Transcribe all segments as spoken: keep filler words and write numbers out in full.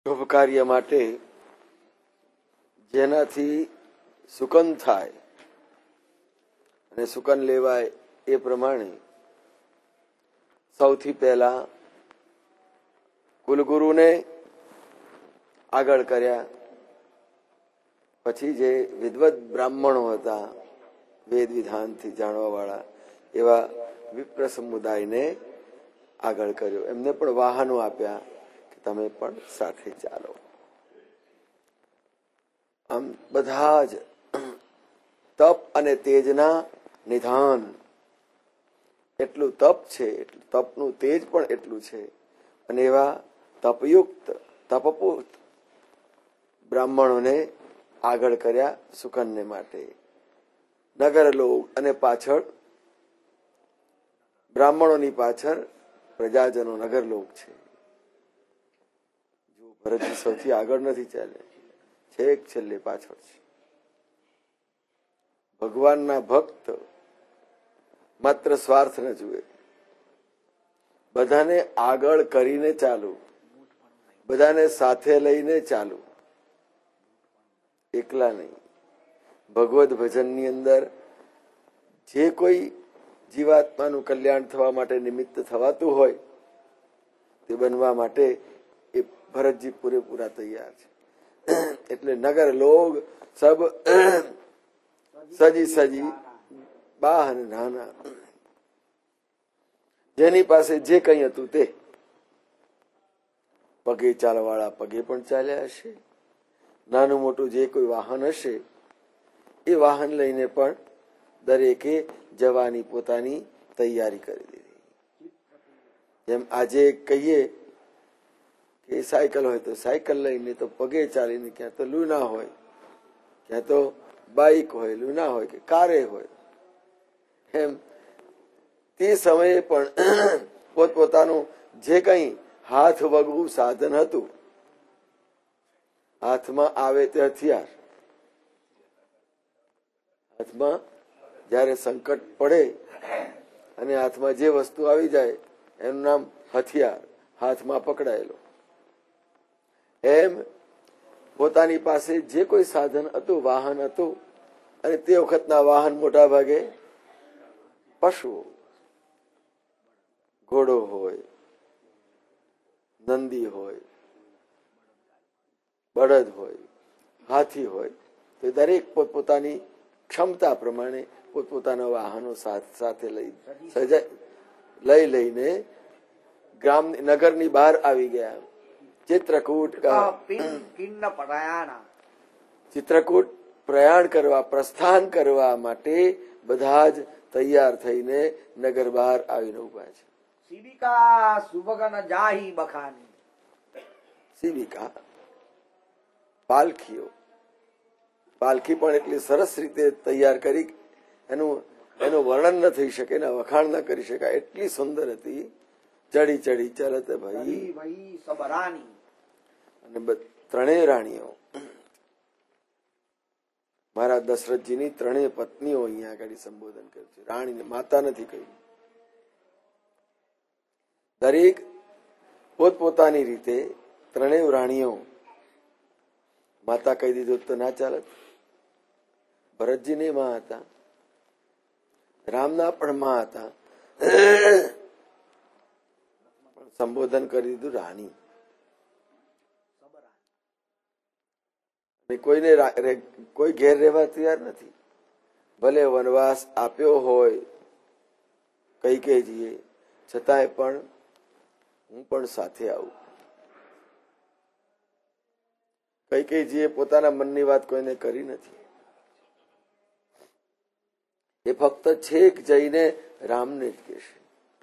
શુભ કાર્ય માટે જેનાથી સુકન થાય અને સુકન લેવાય એ પ્રમાણે સૌથી પહેલા કુલગુરુને આગળ કર્યા, પછી જે વિદ્વત બ્રાહ્મણો હતા વેદ વિધાનથી જાણવા વાળા એવા વિપ્ર સમુદાયને આગળ કર્યો. એમને પણ વાહનો આપ્યા કે તમે પણ સાથે ચાલો. આમ બધા જ તપ અને તેજના નિધાન, એટલું તપ છે, એટલું તપનું તેજ પણ એટલું છે. અને એવા તપયુક્ત તપપૂત બ્રાહ્મણોને આગળ કર્યા સુકનને માટે. નગર લોક અને પાછળ બ્રાહ્મણોની પાછળ પ્રજાજનો નગર લોક છે. જો ભરતજી સૌથી આગળ નથી ચાલે, છેક છેલ્લે પાછળ છે. ભગવાનના ભક્ત માત્ર સ્વાર્થ ન જુએ, બધાને આગળ કરીને ચાલુ, બધાને સાથે લઈને ચાલુ, એકલા નહીં. ભગવદ ભજનની અંદર જે કોઈ જીવાત્માનું કલ્યાણ થવા માટે નિમિત્ત થવાતું હોય તે બનવા માટે એ ભરતજી પૂરેપૂરા તૈયાર છે. એટલે નગર લોગ સબ સજી સજી બાહ અને નાના, જેની પાસે જે કંઈ હતું તે પગે ચાલવાળા પગે પણ ચાલ્યા હશે, નાનું મોટું જે કોઈ વાહન હશે એ વાહન લઈને પણ દરેકે જવાની પોતાની તૈયારી કરી દીધી. જેમ આજે કહીએ કે સાયકલ હોય તો સાયકલ લઈને, તો પગે ચાલીને, ક્યાં તો લૂના હોય, ક્યાં તો બાઈક હોય, લૂના હોય કે કારે હોય, એમ તે સમયે પણ પોતપોતાનું જે કંઈ હાથ વગવું સાધન હતું, હાથમાં આવે તે હથિયાર, હાથમાં જયારે સંકટ પડે અને હાથમાં જે વસ્તુ આવી જાય એનું નામ હથિયાર, હાથમાં પકડાયેલો. એમ પોતાની પાસે જે કોઈ સાધન હતું, વાહન હતું, અને તે વખતના વાહન મોટા ભાગે પશુઓ, ઘોડો હોય, નંદી હોય, બળદ હોય, હાથી હોય, તો દરેક પોતપોતાની ક્ષમતા પ્રમાણે પોતપોતાના વાહનો સાથે લઈ સજાય લઈ લઈને ગ્રામ નગરની બહાર આવી ગયા. ચિત્રકૂટ ચિત્રકૂટ પ્રયાણ કરવા, પ્રસ્થાન કરવા માટે બધા જ તૈયાર થઈને નગર બહાર આવીને ઉભા છે. શિબિકા પાલખીઓ, પાલખી પણ એટલી સરસ રીતે તૈયાર કરી, એનું એનું વર્ણન ન થઈ શકે, એના વખાણ ન કરી શકાય, એટલી સુંદર હતી. ચડી ચડી ચાલત ભાઈ અને ત્રણેય રાણીઓ, મારા દશરથજીની ત્રણેય પત્નીઓ અહીંયા આગળ સંબોધન કર્યું છે. રાણીને માતા નથી કહ્યું. દરેક પોતપોતાની રીતે ત્રણેય રાણીઓ માતા કહી દીધું તો ના ચાલત. ભરતજીની માં હતા, રામના પણ માં હતા, સંબોધન કરી દીધું રાણી. કોઈને કોઈ ઘેર રહેવા તૈયાર નથી. ભલે વનવાસ આપ્યો હોય કૈકેયીએ, છતાંય પણ હું પણ સાથે આવું. કૈકેયીએ પોતાના મનની વાત કોઈને કરી નથી. એ ફક્ત છેક જઈને રામને જ કહેશે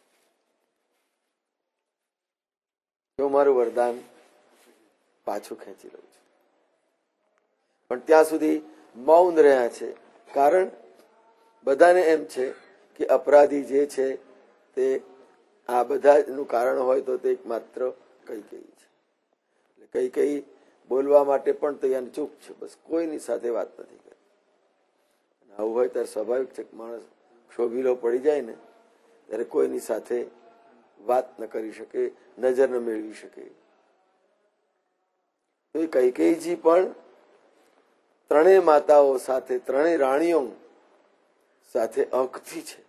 કે હું મારું વરદાન પાછું ખેંચી લઉં છું. પણ ત્યાં સુધી મૌન રહ્યા છે. કારણ બધાને એમ છે કે અપરાધી જે છે તે આ બધાનું કારણ હોય તો તે એકમાત્ર કૈકેયી છે. એટલે કૈકેયી બોલવા માટે પણ તૈયાર ચૂપ છે, બસ કોઈની સાથે વાત નથી કરી. આવું હોય ત્યારે સ્વાભાવિક છે કે માણસ શોભીલો પડી જાય ને ત્યારે કોઈની સાથે વાત ન કરી શકે, નજર ન મેળવી શકે. તો એ કૈકેયીજી પણ ત્રણેય માતાઓ સાથે, ત્રણેય રાણીઓ સાથે હકથી છે.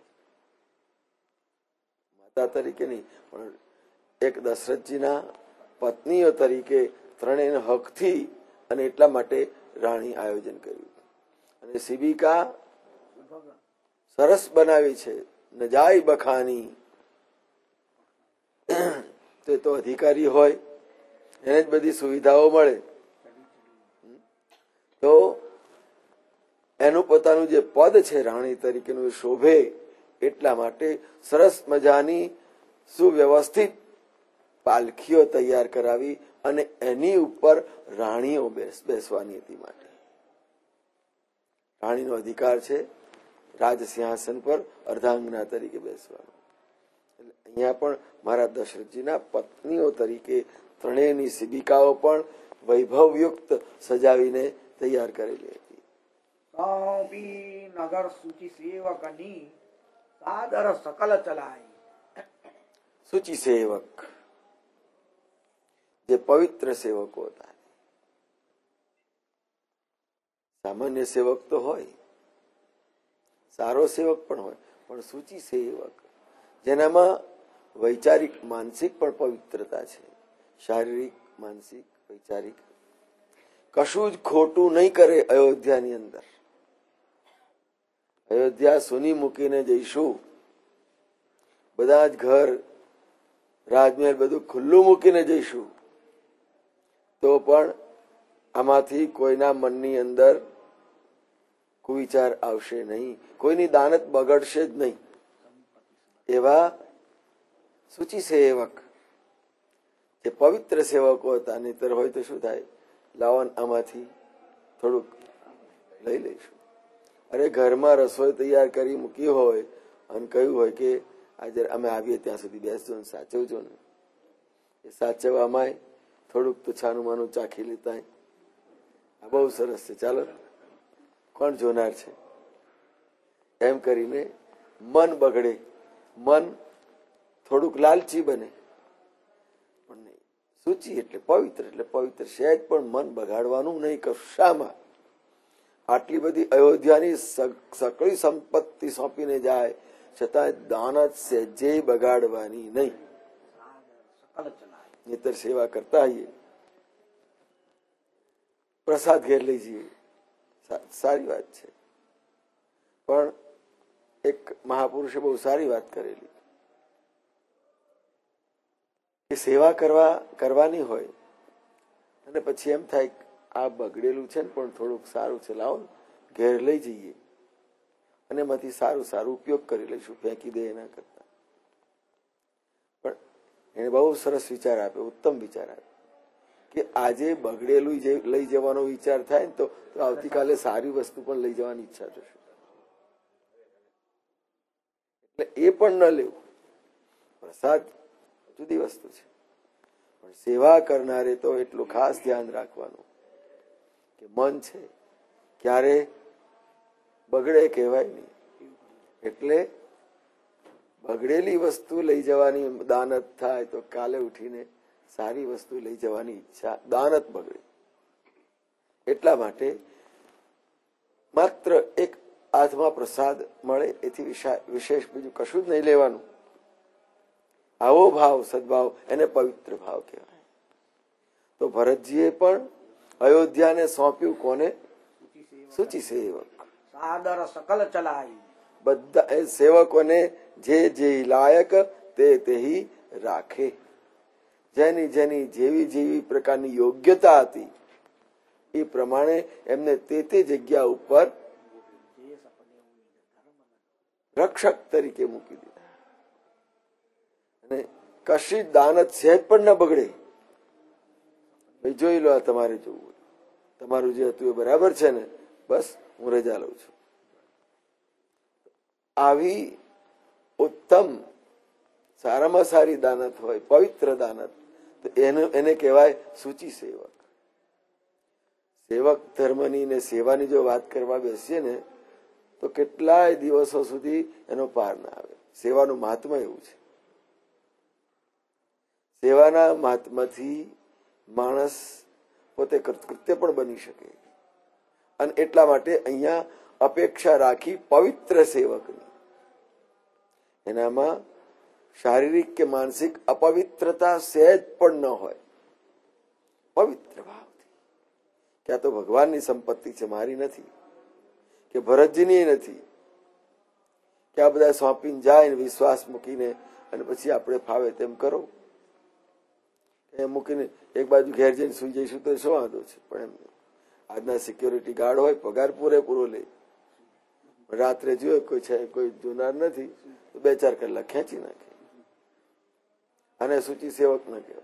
માતા તરીકે નહીં, પણ એક દશરથજીના પત્નીઓ તરીકે ત્રણેય હકથી, અને એટલા માટે રાણી આયોજન કર્યું. અને શિબિકા સરસ બનાવી છે, ન જાય બખાની. તે તો અધિકારી હોય એને જ બધી સુવિધાઓ મળે, તો એનું પોતાનું જે પદ છે રાણી તરીકેનું એ શોભે, એટલા માટે સરસ મજાની સુવ્યવસ્થિત પાલખીઓ તૈયાર કરાવી અને એની ઉપર રાણીઓ બેસ બેસવાની હતી. માટે રાણીનો અધિકાર છે રાજ સિંહાસન પર અર્ધાંગના તરીકે બેસવાનો. એટલે અહીંયા પણ મહારાજ દશરથજીના પત્નીઓ તરીકે ત્રણેયની શિબિકાઓ પણ વૈભવયુક્ત સજાવીને તૈયાર કરેલી હતી. નગર સૂચિ સેવકની સાદર સકલ ચલાઈ. સૂચિ સેવક જે પવિત્ર સેવકો હતા. સામાન્ય સેવક તો હોય, સારો સેવક પણ હોય, પણ સૂચિ સેવક જેનામાં વૈચારિક માનસિક પણ પવિત્રતા છે. શારીરિક, માનસિક, વૈચારિક કશું જ ખોટું નહીં કરે. અયોધ્યાની અંદર અયોધ્યા સુની મૂકીને જઈશું, બધા જ ઘર રાજમહેલ બધું ખુલ્લું મૂકીને જઈશું, તો પણ આમાંથી કોઈના મનની અંદર કુવિચાર આવશે નહીં, કોઈની દાનત બગડશે જ નહીં. એવા સૂચિ સેવક જે પવિત્ર સેવકો હતા. નહીતર હોય તો શું થાય, લાવન આમાંથી થોડુંક લઈ લઈશું. અરે ઘરમાં રસોઈ તૈયાર કરી મૂકી હોય અને કહ્યું હોય કે આજે અમે આવીએ ત્યાં સુધી બેસજો ને સાચવજો ને, એ સાચવવામાં થોડુંક તો છાનું માનું ચાખી લેતા. આ બહુ સરસ છે, ચાલો કોણ જોનાર છે, એમ કરીને મન બગડે, મન થોડુંક લાલચી બને. પણ નહીં, સૂચિ એટલે પવિત્ર, એટલે પવિત્ર સહેજ પણ મન બગાડવાનું નહીં. કશામાં આટલી બધી અયોધ્યાની સકળી સંપત્તિ સોંપીને જાય છતાં દાનત સહેજે બગાડવાની નહીં. નહીતર સેવા કરતા આવીએ, પ્રસાદ ઘેર લઈ જઈએ, સારી વાત છે. પણ એક મહાપુરુષે બહુ સારી વાત કરેલી કે સેવા કરવા કરવાની હોય અને પછી એમ થાય આ બગડેલું છે ને પણ થોડુંક સારું છે, લાવો ઘેર લઈ જઈએ અને એમાંથી સારું સારું ઉપયોગ કરી લઈશું, ફેંકી દે એના કરતા. પણ એને બહુ સરસ વિચાર આપ્યો, ઉત્તમ વિચાર આપ્યો કે આજે બગડેલું લઈ જવાનો વિચાર થાય ને તો આવતીકાલે સારી વસ્તુ પણ લઈ જવાની ઈચ્છા થશે. એટલે એ પણ ન લેવું. પ્રસાદ જુદી વસ્તુ છે, પણ સેવા કરનારે તો એટલું ખાસ ધ્યાન રાખવાનું કે મન છે ક્યારે બગડે કહેવાય નહીં. એટલે બગડેલી વસ્તુ લઈ જવાની દાનત થાય તો કાલે ઉઠીને સારી વસ્તુ લઈ જવાની ઈચ્છા, દાનત બગડે. એટલા માટે માત્ર એક હાથમાં પ્રસાદ મળે એથી વિશેષ બીજું કશું જ નહીં લેવાનું. આવો ભાવ, સદભાવ, એને પવિત્ર ભાવ કહેવાય. તો ભરતજીએ પણ અયોધ્યાને સોંપ્યું કોને? સૂચિ સેવક. સાદર સકલ ચલાઈ. બધા એ સેવકોને જે જે લાયક તે તે રાખે. જેની જેની જેવી જેવી પ્રકારની યોગ્યતા હતી એ પ્રમાણે એમને તે તે જગ્યા ઉપર રક્ષક તરીકે મૂકી દીધા. અને કશી દાનત સહેજ પણ ન બગડે. ભાઈ જોઈ લો, આ તમારે જોવું, તમારું જે હતું એ બરાબર છે ને, બસ હું રજા લઉં છું. આવી ઉત્તમ સારામાં સારી દાનત હોય, પવિત્ર દાનત, તો એને એને કહેવાય સૂચિ સેવક. સેવક ધર્મની ને સેવાની જો વાત કરવા બેસીએ ને તો કેટલાય દિવસો સુધી એનો પાર ના આવે. સેવાનું મહાત્મા એવું છે. સેવાના મહાત્માથી માણસ પોતે કૃત્ય પણ બની શકે. અને એટલા માટે અહીંયા અપેક્ષા રાખી પવિત્ર સેવકની. એનામાં શારીરિક કે માનસિક અપવિત્રતા સહેજ પણ ન હોય, પવિત્ર ભાવથી કે આ તો ભગવાનની સંપત્તિ છે, મારી નથી, કે ભરતજીની નથી, કે આ બધા સોંપીને જાય ને વિશ્વાસ મૂકીને અને પછી આપણે ફાવે તેમ કરો એ મૂકીને એક બાજુ ઘેર જઈને સુઈ જઈશું તો શું વાંધો છે? પણ એમ આજના સિક્યોરિટી ગાર્ડ હોય, પગાર પૂરેપૂરો લે, રાત્રે જોયો કોઈ છે કોઈ જોનાર નથી તો બે ચાર કલાક ખેંચી નાખે. અને સૂચિ સેવક ન કહેવાય.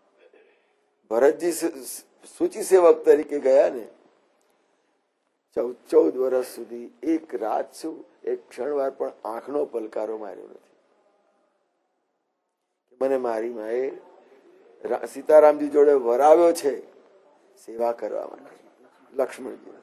ભરતજી સૂચિ સેવક તરીકે ગયા ને, ચૌદ ચૌદ વર્ષ સુધી એક રાત શું એક ક્ષણવાર પણ આંખનો પલકારો માર્યો નથી. મને મારી માએ સીતારામજી જોડે વરાવ્યો છે સેવા કરવા માટે. લક્ષ્મણજી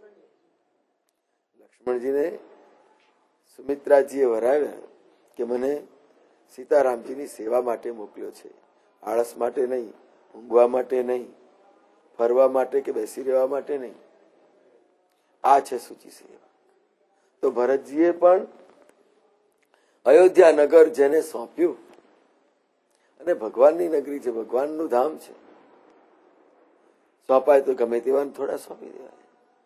લક્ષ્મણજીને સુમિત્રાજીએ વરાવ્યા કે મને સીતારામજીની સેવા માટે મોકલ્યો છે, આળસ માટે નહીં, ઊંઘવા માટે નહીં, ફરવા માટે કે બેસી રહેવા માટે નહીં. આ છે સૂચિ સેવા. તો ભરતજીએ પણ અયોધ્યા નગર જેને સોંપ્યું, અને ભગવાનની નગરી છે, ભગવાનનું ધામ છે, સોંપાય તો ગમે તેવાને થોડા સોંપી દેવાય.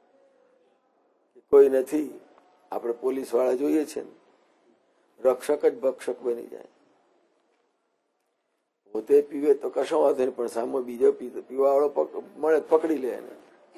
કોઈ નથી, આપણે પોલીસ વાળા જોઈએ છે ને, રક્ષક જ ભક્ષક બની જાય. પોતે પીવે તો કશો વાંધો નહીં, પણ સામે બીજો પીવા વાળો મળે પકડી લે એને,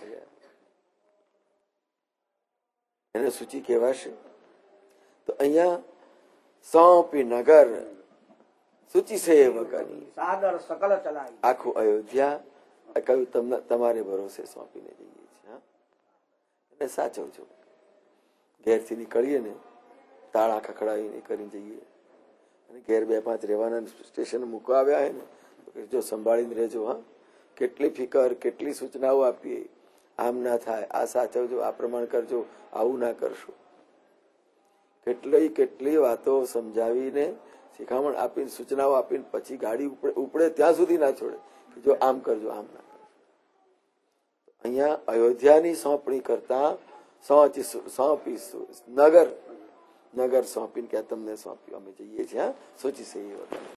એને સૂચિ કહેવાશે. તો અહીંયા સોંપી નગર સૂચિ સેવકની સાદર સકલ ચલાવી. આખું અયોધ્યા કહ્યું તમને તમારે ભરોસે સોંપીને જઈએ છીએ. એને સાચવજો. ઘેરથી નીકળીએ ને તાળા ખખડાવીને કરીને જઈએ, અને ઘેર બે પાંચ રહેવાના સ્ટેશન મૂકવા આવ્યા હોય ને જો સંભાળીને રહેજો. હા, કેટલી ફિકર, કેટલી સૂચનાઓ આપીએ, આમ ના થાય, આ સાચવજો, આ પ્રમાણ કરજો, આવું ના કરશો. કેટલી કેટલી વાતો સમજાવીને શિખામણ આપીને સૂચનાઓ આપીને પછી ગાડી ઉપડે ઉપડે ત્યાં સુધી ના છોડે કે જો આમ કરજો, આમ ના કરજો. અહીંયા અયોધ્યાની સોંપણી કરતા સોંપી નગર નગર સોંપીને કે તમને સોંપ્યું, અમે જઈએ છીએ. હા, સોચી છે એ વખત